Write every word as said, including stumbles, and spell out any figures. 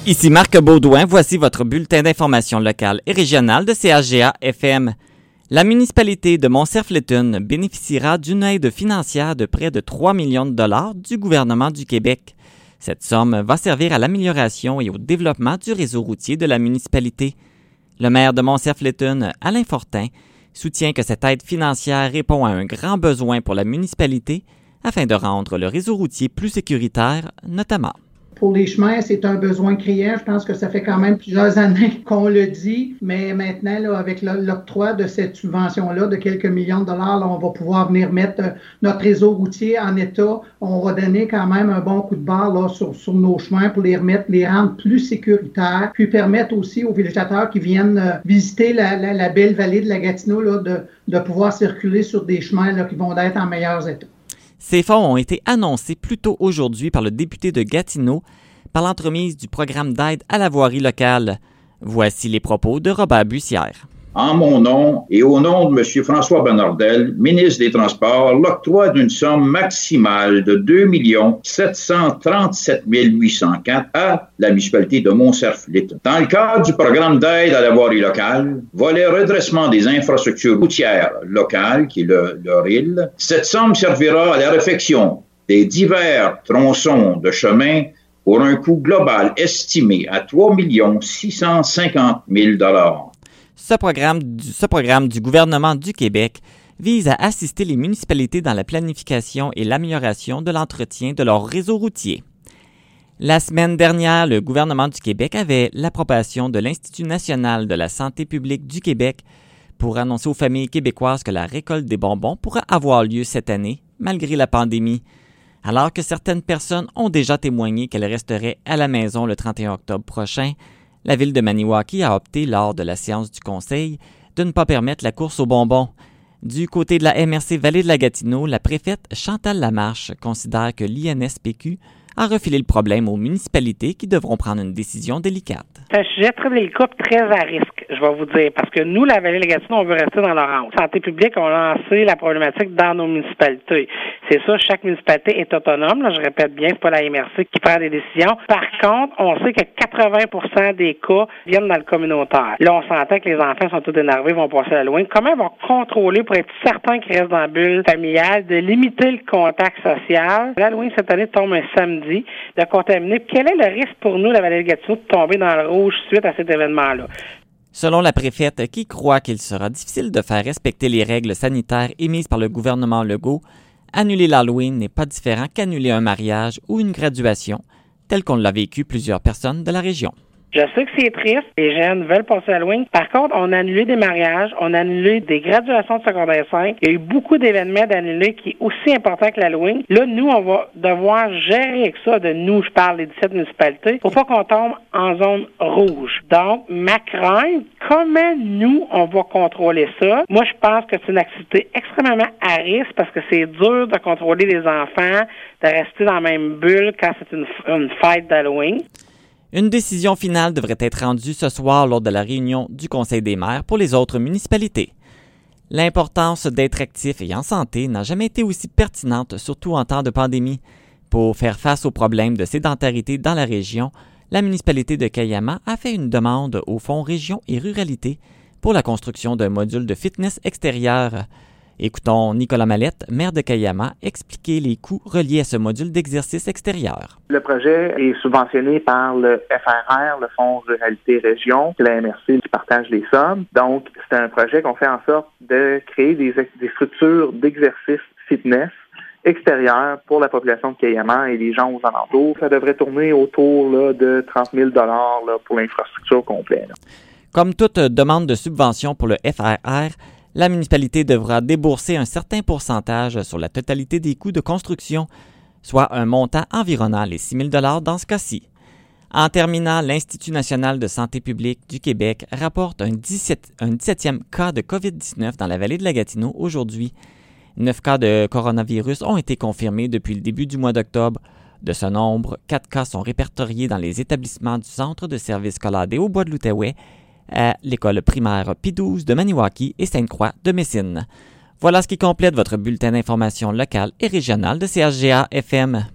Ici Marc Baudouin, voici votre bulletin d'information locale et régionale de C H G A F M. La municipalité de Montserf-Létune bénéficiera d'une aide financière de près de trois millions de dollars du gouvernement du Québec. Cette somme va servir à l'amélioration et au développement du réseau routier de la municipalité. Le maire de Montserf-Létune, Alain Fortin, soutient que cette aide financière répond à un grand besoin pour la municipalité afin de rendre le réseau routier plus sécuritaire, notamment. Pour les chemins, c'est un besoin criant. Je pense que ça fait quand même plusieurs années qu'on le dit, mais maintenant, là, avec l'octroi de cette subvention-là de quelques millions de dollars, là, on va pouvoir venir mettre notre réseau routier en état. On va donner quand même un bon coup de barre là, sur, sur nos chemins pour les remettre, les rendre plus sécuritaires, puis permettre aussi aux villégiateurs qui viennent visiter la, la, la belle vallée de la Gatineau là, de, de pouvoir circuler sur des chemins là, qui vont être en meilleurs états. Ces fonds ont été annoncés plus tôt aujourd'hui par le député de Gatineau par l'entremise du programme d'aide à la voirie locale. Voici les propos de Robert Bussière. En mon nom et au nom de M. François Bonnardel, ministre des Transports, l'octroi d'une somme maximale de deux millions sept cent trente-sept mille huit cent quatre à la municipalité de Montserf-Létune. Dans le cadre du programme d'aide à la voirie locale, volet redressement des infrastructures routières locales, qui est le, le R I L, cette somme servira à la réfection des divers tronçons de chemin pour un coût global estimé à trois millions six cent cinquante mille dollars. Ce programme, du, ce programme du gouvernement du Québec vise à assister les municipalités dans la planification et l'amélioration de l'entretien de leur réseau routier. La semaine dernière, le gouvernement du Québec avait l'approbation de l'Institut national de la santé publique du Québec pour annoncer aux familles québécoises que la récolte des bonbons pourra avoir lieu cette année, malgré la pandémie. Alors que certaines personnes ont déjà témoigné qu'elles resteraient à la maison le trente et un octobre prochain, la ville de Maniwaki a opté, lors de la séance du conseil, de ne pas permettre la course aux bonbons. Du côté de la M R C Vallée de la Gatineau, la préfète Chantal Lamarche considère que l'I N S P Q a refilé le problème aux municipalités qui devront prendre une décision délicate. C'est un sujet très délicat, très à risque, je vais vous dire, parce que nous, la Vallée de la Gatineau, on veut rester dans l'orange. Santé publique, on a lancé la problématique dans nos municipalités. C'est ça, chaque municipalité est autonome, là, je répète bien, c'est pas la M R C qui prend des décisions. Par contre, on sait que quatre-vingts pour cent des cas viennent dans le communautaire. Là, on s'entend que les enfants sont tous énervés, vont passer à Halloween. Comment ils vont contrôler pour être certains qu'ils restent dans la bulle familiale, de limiter le contact social? L'Halloween, cette année, tombe un samedi, de contaminer. Quel est le risque pour nous, la Vallée de Gatineau, de tomber dans le rouge suite à cet événement-là? Selon la préfète, qui croit qu'il sera difficile de faire respecter les règles sanitaires émises par le gouvernement Legault, annuler l'Halloween n'est pas différent qu'annuler un mariage ou une graduation, tel qu'on l'a vécu plusieurs personnes de la région. Je sais que c'est triste, les jeunes veulent passer Halloween. Par contre, on a annulé des mariages, on a annulé des graduations de secondaire cinq. Il y a eu beaucoup d'événements d'annulés qui est aussi important que l'Halloween. Là, nous, on va devoir gérer avec ça, de nous, je parle des dix-sept municipalités, pour pas qu'on tombe en zone rouge. Donc, ma crainte, comment nous, on va contrôler ça? Moi, je pense que c'est une activité extrêmement à risque parce que c'est dur de contrôler les enfants, de rester dans la même bulle quand c'est une, une fête d'Halloween. Une décision finale devrait être rendue ce soir lors de la réunion du Conseil des maires pour les autres municipalités. L'importance d'être actif et en santé n'a jamais été aussi pertinente, surtout en temps de pandémie. Pour faire face aux problèmes de sédentarité dans la région, la municipalité de Cayama a fait une demande au Fonds Région et Ruralité pour la construction d'un module de fitness extérieur. Écoutons Nicolas Mallette, maire de Cayama, expliquer les coûts reliés à ce module d'exercice extérieur. Le projet est subventionné par le F R R, le Fonds Ruralité Région, c'est la M R C qui partage les sommes. Donc, c'est un projet qu'on fait en sorte de créer des, des structures d'exercice fitness extérieures pour la population de Cayama et les gens aux alentours. Ça devrait tourner autour là, de trente mille dollars là, pour l'infrastructure complète. Là. Comme toute demande de subvention pour le F R R, la municipalité devra débourser un certain pourcentage sur la totalité des coûts de construction, soit un montant environnant les six mille dollars dans ce cas-ci. En terminant, l'Institut national de santé publique du Québec rapporte un, dix-sept, un dix-septième cas de covid dix-neuf dans la vallée de la Gatineau aujourd'hui. Neuf cas de coronavirus ont été confirmés depuis le début du mois d'octobre. De ce nombre, quatre cas sont répertoriés dans les établissements du Centre de services scolaires des Hauts-Bois de l'Outaouais, à l'école primaire P douze de Maniwaki et Sainte-Croix de Messine. Voilà ce qui complète votre bulletin d'information locale et régionale de C H G A F M.